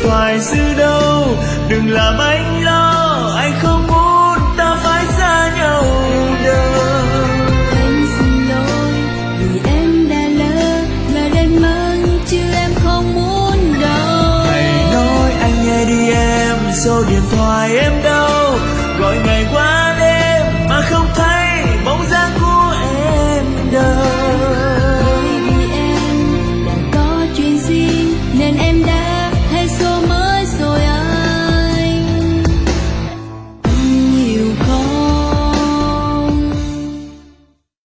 thoại xưa đâu. Đừng làm anh lo, anh không muốn ta phải xa nhau đâu. Em xin lỗi vì em đã lỡ đành mang chứ em không muốn đâu. Hãy nói anh nghe đi em, số điện thoại em đâu, gọi ngày qua đêm mà không thấy